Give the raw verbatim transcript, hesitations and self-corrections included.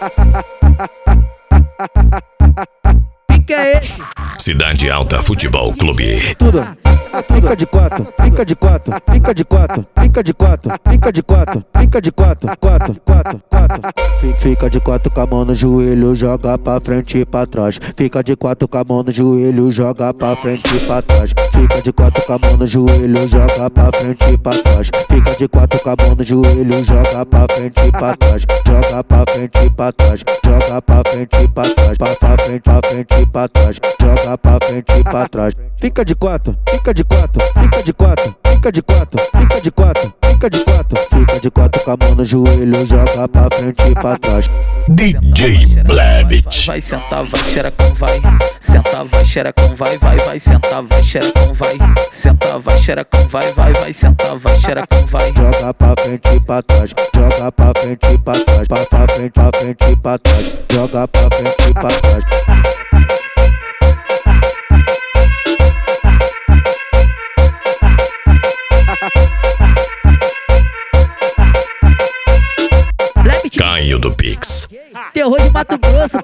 Que é esse? Cidade Alta Futebol Clube. Tudo. Fica de quatro, fica de quatro, fica de quatro, fica de quatro, fica de quatro, fica de quatro, quatro, quatro, quatro. Fica de quatro com a mão no joelho, joga pra frente e pra trás. Fica de quatro com a mão no joelho, joga pra frente e pra trás. Fica de quatro com a mão no joelho, joga pra frente e pra trás. Fica de quatro com a mão no joelho, joga pra frente e pra trás. Joga pra frente e pra trás, joga pra frente e pra trás. Pra frente, pra frente e pra trás, joga pra frente e pra trás. Fica de quatro, fica de quatro, fica de quatro, fica de quatro, fica de quatro, fica de quatro, fica de quatro com a mão no joelho, joga pra frente e pra trás. D J Blebit. Vai sentar, vai xerecão, vai. Senta, vai xerecão, vai, vai, vai. Senta, vai xerecão, vai. Senta, vai xerecão, vai, vai, vai. Senta, vai xerecão, vai. Joga pra frente e pra trás, joga pra frente e pra trás. Pra pra frente, pra frente e pra trás, joga pra frente e pra trás. Caio do Pix. Terror de Mato Grosso,